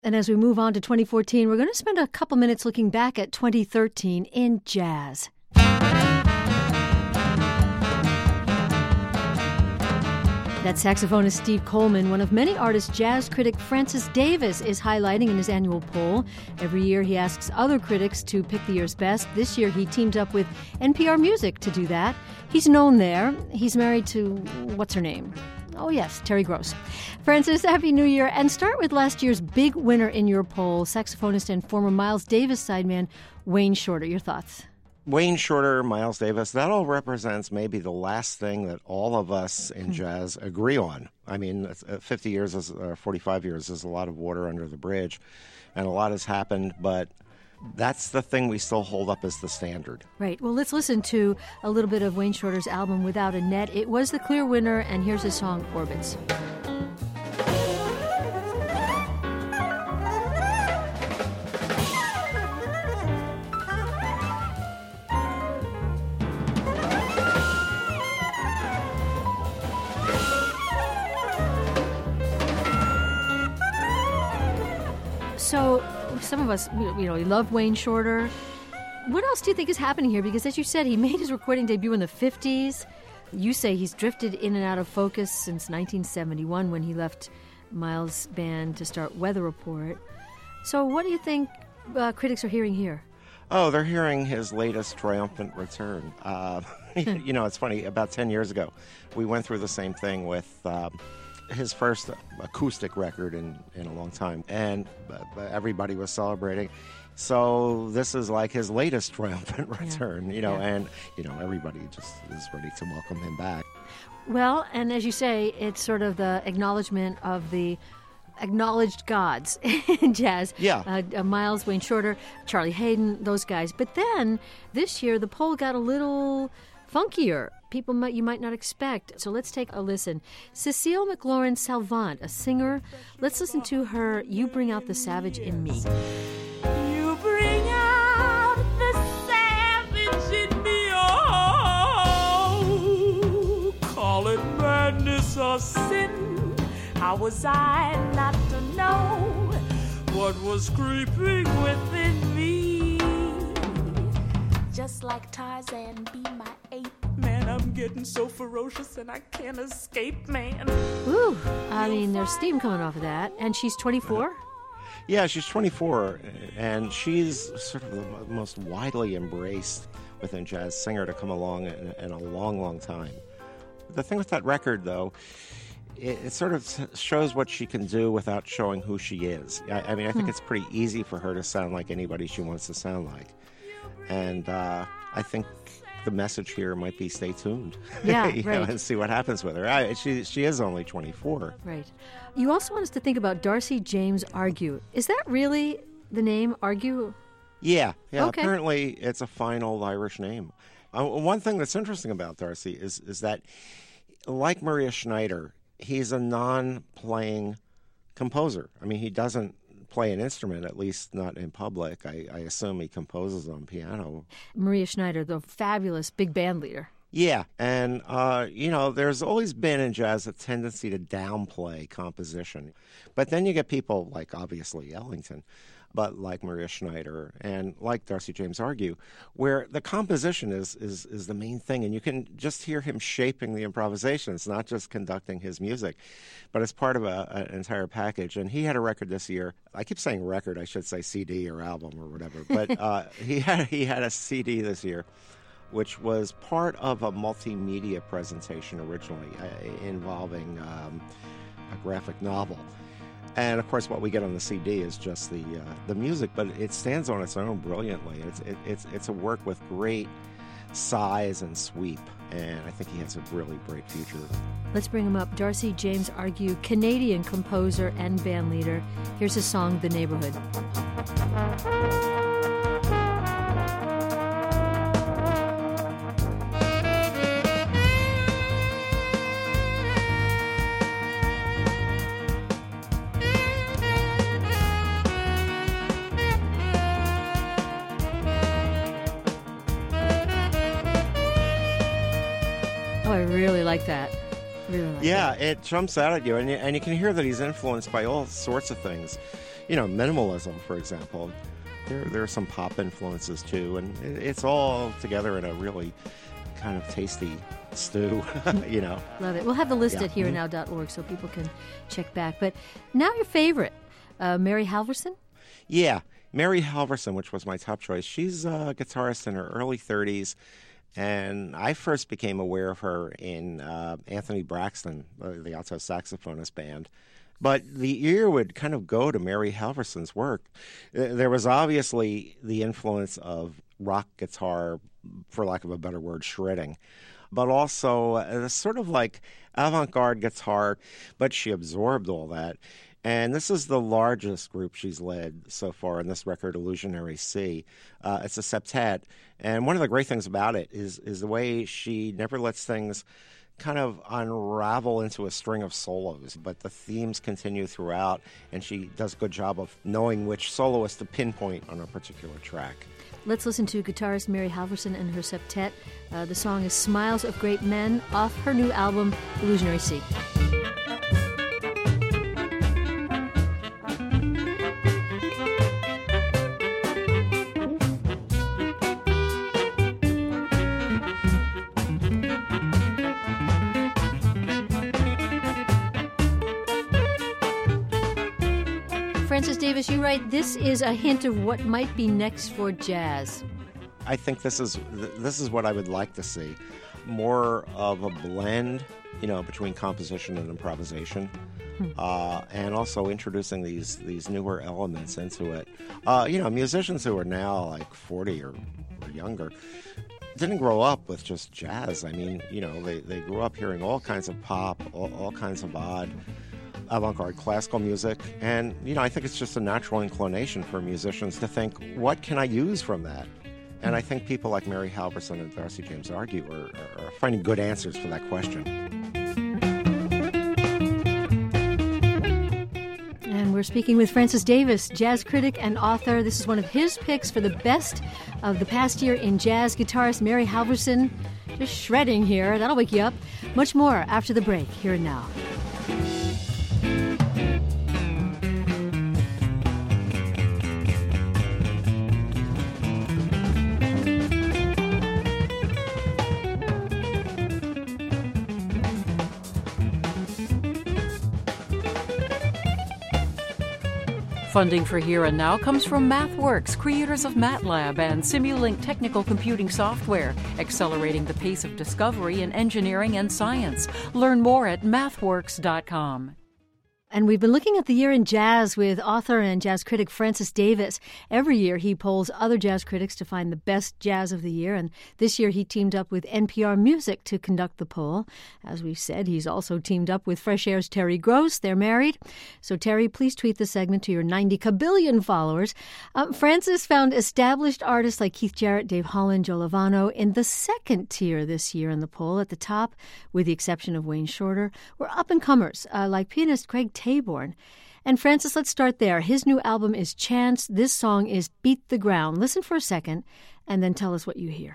And as we move on to 2014, we're going to spend a couple minutes looking back at 2013 in jazz. That saxophonist Steve Coleman, one of many artists jazz critic Francis Davis is highlighting in his annual poll. Every year he asks other critics to pick the year's best. This year he teamed up with NPR Music to do that. He's known there. He's married to, what's her name? Oh, yes, Terry Gross. Francis, Happy New Year. And start with last year's big winner in your poll, saxophonist and former Miles Davis sideman Wayne Shorter. Your thoughts? Wayne Shorter, Miles Davis, that all represents maybe the last thing that all of us in jazz agree on. I mean, 50 years, 45 years is a lot of water under the bridge, and a lot has happened, but that's the thing we still hold up as the standard. Right. Well, let's listen to a little bit of Wayne Shorter's album, Without a Net. It was the clear winner, and here's his song, Orbits. So some of us, we love Wayne Shorter. What else do you think is happening here? Because as you said, he made his recording debut in the 50s. You say he's drifted in and out of focus since 1971 when he left Miles' band to start Weather Report. So what do you think critics are hearing here? Oh, they're hearing his latest triumphant return. It's funny. About 10 years ago, we went through the same thing with his first acoustic record in a long time, and everybody was celebrating. So this is like his latest triumphant return, and everybody just is ready to welcome him back. Well, and as you say, it's sort of the acknowledgement of the acknowledged gods in jazz. Yeah. Miles, Wayne Shorter, Charlie Haydn, those guys. But then this year the poll got a little funkier. People you might not expect. So let's take a listen. Cecile McLaurin Salvant, a singer. Let's listen to her You Bring Out the Savage in Me. You bring out the savage in me, oh, call it madness or sin. How was I not to know what was creeping within me? Just like Tarzan, be my ape. Man, I'm getting so ferocious and I can't escape, man. Ooh, I mean, there's steam coming off of that. And she's 24? Yeah, she's 24, and she's sort of the most widely embraced within jazz singer to come along in a long, long time. The thing with that record, though, it sort of shows what she can do without showing who she is. I mean, I think it's pretty easy for her to sound like anybody she wants to sound like. And I think the message here might be stay tuned. Yeah, right. And see what happens with her. She is only 24. Right. You also want us to think about Darcy James Argue. Is that really the name, Argue? Yeah. Okay. Apparently it's a fine old Irish name. One thing that's interesting about Darcy is that, like Maria Schneider, he's a non-playing composer. I mean, he doesn't play an instrument, at least not in public. I assume he composes on piano. Maria Schneider, the fabulous big band leader. Yeah, and, there's always been in jazz a tendency to downplay composition. But then you get people like, obviously, Ellington, but like Maria Schneider and like Darcy James Argue, where the composition is the main thing, and you can just hear him shaping the improvisation. It's not just conducting his music, but it's part of an entire package. And he had a record this year. I keep saying record, I should say CD or album or whatever, but he had a CD this year, which was part of a multimedia presentation originally involving a graphic novel. And, of course, what we get on the CD is just the music, but it stands on its own brilliantly. It's a work with great size and sweep, and I think he has a really bright future. Let's bring him up. Darcy James Argue, Canadian composer and band leader. Here's his song, The Neighborhood. Oh, I really like that. It jumps out at you, and you can hear that he's influenced by all sorts of things. minimalism, for example. There are some pop influences too, and it's all together in a really kind of tasty stew, Love it. We'll have the list at hereandnow.org so people can check back. But now your favorite, Mary Halvorson? Yeah, Mary Halvorson, which was my top choice. She's a guitarist in her early 30s, and I first became aware of her in Anthony Braxton, the alto saxophonist band. But the ear would kind of go to Mary Halvorson's work. There was obviously the influence of rock guitar, for lack of a better word, shredding, but also sort of like avant-garde guitar, but she absorbed all that. And this is the largest group she's led so far in this record, Illusionary Sea. It's a septet. And one of the great things about it is the way she never lets things kind of unravel into a string of solos, but the themes continue throughout, and she does a good job of knowing which soloist to pinpoint on a particular track. Let's listen to guitarist Mary Halvorson and her septet. The song is Smiles of Great Men off her new album, Illusionary Sea. Francis Davis, you write, this is a hint of what might be next for jazz. I think this is what I would like to see. More of a blend, between composition and improvisation, and also introducing these newer elements into it. Musicians who are now like 40 or younger didn't grow up with just jazz. I mean, they grew up hearing all kinds of pop, all kinds of odd avant-garde classical music, and I think it's just a natural inclination for musicians to think, what can I use from that? And I think people like Mary Halvorson and Darcy James Argue are finding good answers for that question. And we're speaking with Francis Davis, jazz critic and author. This is one of his picks for the best of the past year in jazz. Guitarist Mary Halvorson, just shredding here. That'll wake you up. Much more after the break, here and now. Funding for Here and Now comes from MathWorks, creators of MATLAB and Simulink technical computing software, accelerating the pace of discovery in engineering and science. Learn more at mathworks.com. And we've been looking at the year in jazz with author and jazz critic Francis Davis. Every year he polls other jazz critics to find the best jazz of the year, and this year he teamed up with NPR Music to conduct the poll. As we said, he's also teamed up with Fresh Air's Terry Gross. They're married. So Terry, please tweet the segment to your 90 kabillion followers. Francis found established artists like Keith Jarrett, Dave Holland, Joe Lovano in the second tier this year in the poll. At the top, with the exception of Wayne Shorter, were up-and-comers like pianist Craig Taborn. And Francis, let's start there. His new album is Chance. This song is Beat the Ground. Listen for a second and then tell us what you hear.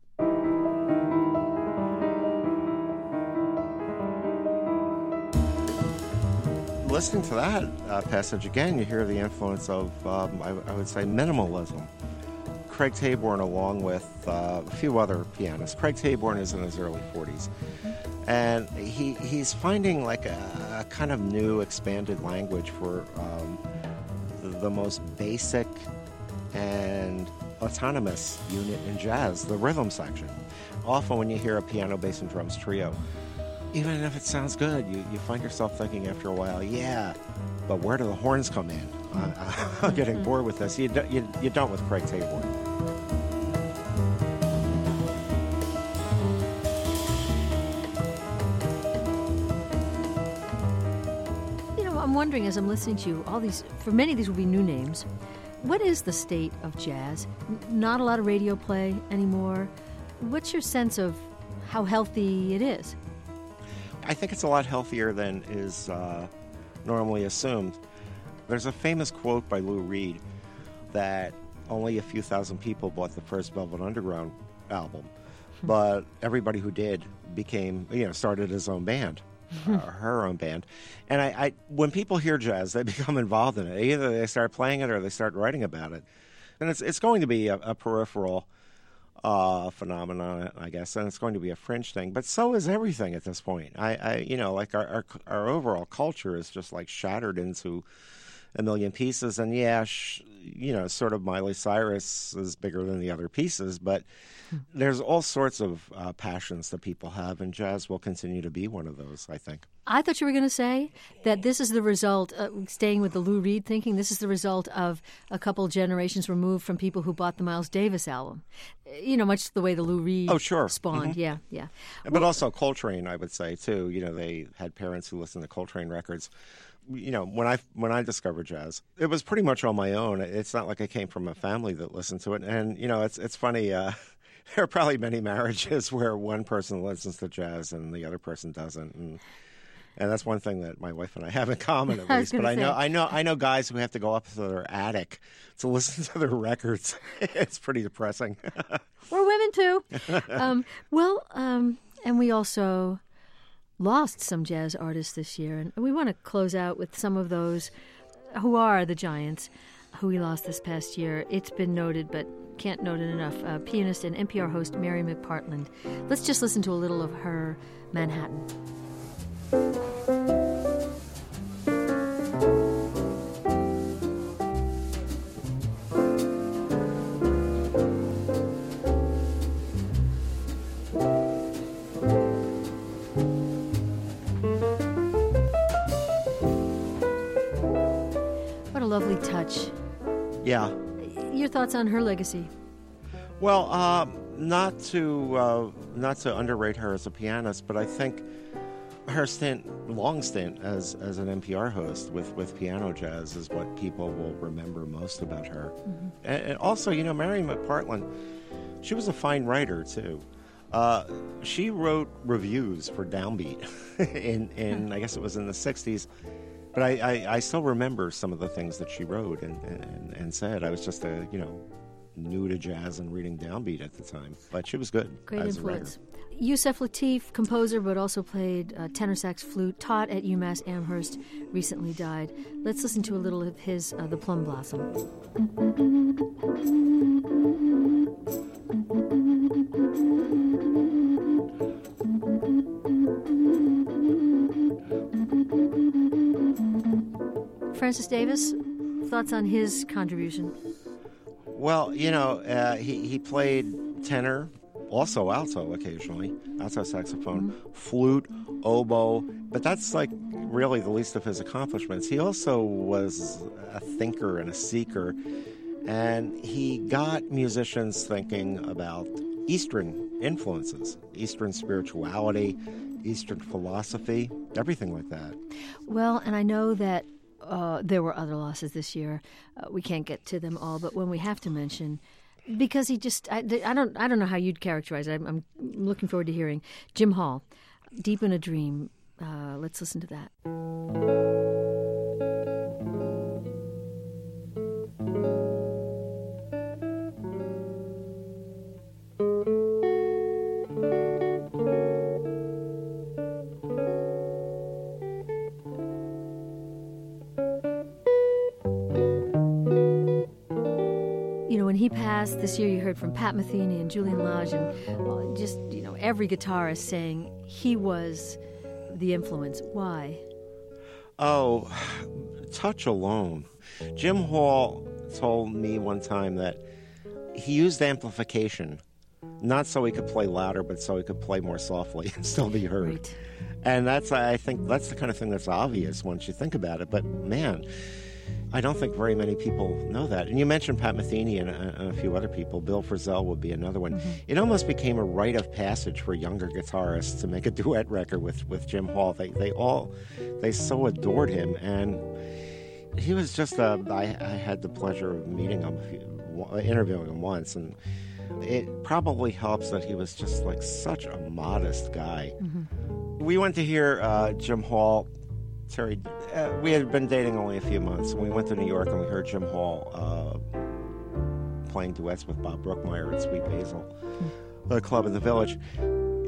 Listening to that passage again, you hear the influence of, I would say, minimalism. Craig Taborn, along with a few other pianists. Craig Taborn is in his early 40s. And he's finding like a kind of new expanded language for the most basic and autonomous unit in jazz, the rhythm section. Often when you hear a piano, bass, and drums trio, even if it sounds good, you find yourself thinking after a while, yeah, but where do the horns come in? I'm getting bored with this. You don't with Craig Taborn. I'm wondering, as I'm listening to you, all these, for many of these will be new names. What is the state of jazz? Not a lot of radio play anymore. What's your sense of how healthy it is? I think it's a lot healthier than is normally assumed. There's a famous quote by Lou Reed that only a few thousand people bought the first Velvet Underground album, but everybody who did became, started his own band. her own band. And I when people hear jazz, they become involved in it. Either they start playing it or they start writing about it. And it's going to be a peripheral phenomenon, I guess, and it's going to be a fringe thing. But so is everything at this point. Like our overall culture is just like shattered into a million pieces. And sort of Miley Cyrus is bigger than the other pieces, but there's all sorts of passions that people have, and jazz will continue to be one of those, I think. I thought you were going to say that this is the result, staying with the Lou Reed thinking, this is the result of a couple generations removed from people who bought the Miles Davis album. Much the way the Lou Reed spawned. Mm-hmm. Yeah. But also Coltrane, I would say, too. They had parents who listened to Coltrane records. When I discovered jazz, it was pretty much on my own. It's not like I came from a family that listened to it. And, it's funny. There are probably many marriages where one person listens to jazz and the other person doesn't, and that's one thing that my wife and I have in common, at least. But I know guys who have to go up to their attic to listen to their records. It's pretty depressing. We're women too. And we also lost some jazz artists this year, and we want to close out with some of those who are the giants who we lost this past year. It's been noted, but can't note it enough. Pianist and NPR host Mary McPartland. Let's just listen to a little of her Manhattan. What a lovely touch. Yeah. Your thoughts on her legacy? Well, not to underrate her as a pianist, but I think her long stint as an NPR host with piano jazz is what people will remember most about her. Mm-hmm. And also, Mary McPartland, she was a fine writer too. She wrote reviews for Downbeat in I guess it was in the 60s. But I still remember some of the things that she wrote and said. I was just new to jazz and reading Downbeat at the time. But she was good. Great influence. Yusef Lateef, composer, but also played tenor sax flute, taught at UMass Amherst, recently died. Let's listen to a little of his The Plum Blossom. Francis Davis, thoughts on his contribution? Well, he played tenor, also alto occasionally, alto saxophone, flute, oboe, but that's like really the least of his accomplishments. He also was a thinker and a seeker, and he got musicians thinking about Eastern influences, Eastern spirituality, Eastern philosophy, everything like that. Well, and I know that there were other losses this year. We can't get to them all, but when we have to mention, because he just, I don't know how you'd characterize it. I'm looking forward to hearing. Jim Hall, Deep in a Dream. Let's listen to that. When he passed this year, you heard from Pat Metheny and Julian Lage and just, every guitarist saying he was the influence. Why? Oh, touch alone. Jim Hall told me one time that he used amplification, not so he could play louder, but so he could play more softly and still be heard. Right. And I think that's the kind of thing that's obvious once you think about it. But, man, I don't think very many people know that. And you mentioned Pat Metheny and a few other people. Bill Frisell would be another one. Mm-hmm. It almost became a rite of passage for younger guitarists to make a duet record with Jim Hall. They so adored him, and he was just I had the pleasure of meeting him, interviewing him once, and it probably helps that he was just like such a modest guy. Mm-hmm. We went to hear Jim Hall. Terry, we had been dating only a few months, and we went to New York and we heard Jim Hall playing duets with Bob Brookmeyer at Sweet Basil, the club in the Village.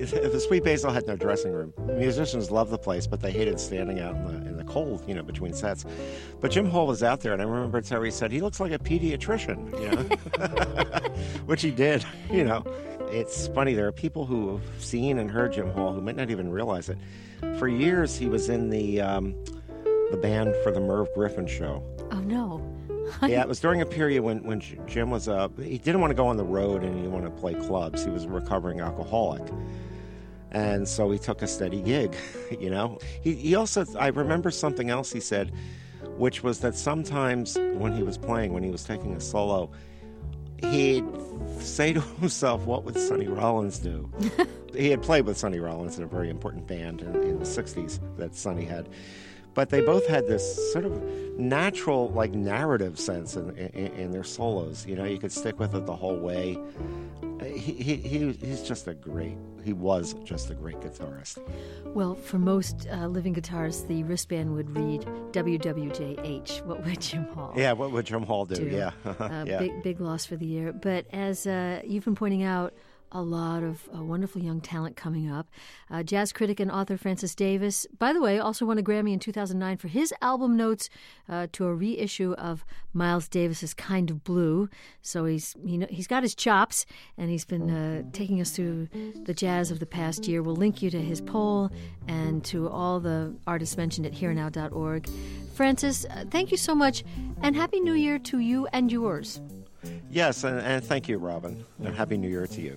the Sweet Basil had no dressing room. Musicians loved the place, but they hated standing out in the cold, between sets. But Jim Hall was out there, and I remember Terry said, he looks like a pediatrician, which he did, It's funny, there are people who have seen and heard Jim Hall who might not even realize it. For years, he was in the band for the Merv Griffin Show. Oh, no. Yeah, it was during a period when Jim was he didn't want to go on the road and he didn't want to play clubs. He was a recovering alcoholic. And so he took a steady gig, He also, I remember something else he said, which was that sometimes when he was taking a solo, he'd say to himself, what would Sonny Rollins do? He had played with Sonny Rollins in a very important band in the 60s that Sonny had. But they both had this sort of natural, narrative sense in their solos. You could stick with it the whole way. He was just a great guitarist. Well, for most living guitarists, the wristband would read WWJH. What would Jim Hall? Yeah, what would Jim Hall do? Yeah. Yeah. Big loss for the year. But as you've been pointing out, a lot of wonderful young talent coming up. Jazz critic and author Francis Davis, by the way, also won a Grammy in 2009 for his album notes to a reissue of Miles Davis's Kind of Blue. So he's got his chops, and he's been taking us through the jazz of the past year. We'll link you to his poll and to all the artists mentioned at hereandnow.org. Francis, thank you so much, and Happy New Year to you and yours. Yes, and thank you, Robin, and Happy New Year to you.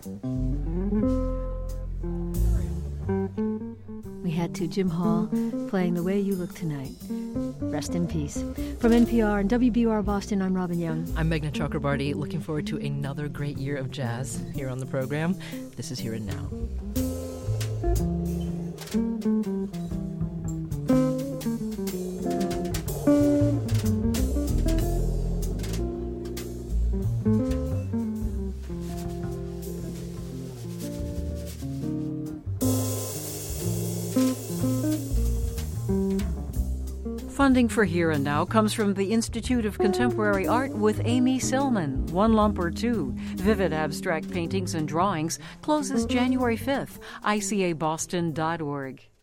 We had to Jim Hall playing The Way You Look Tonight. Rest in peace. From NPR and WBUR Boston, I'm Robin Young. I'm Meghna Chakrabarty, looking forward to another great year of jazz here on the program. This is Here and Now. Funding for Here and Now comes from the Institute of Contemporary Art with Amy Silman. One Lump or Two. Vivid Abstract Paintings and Drawings closes January 5th. ICABoston.org.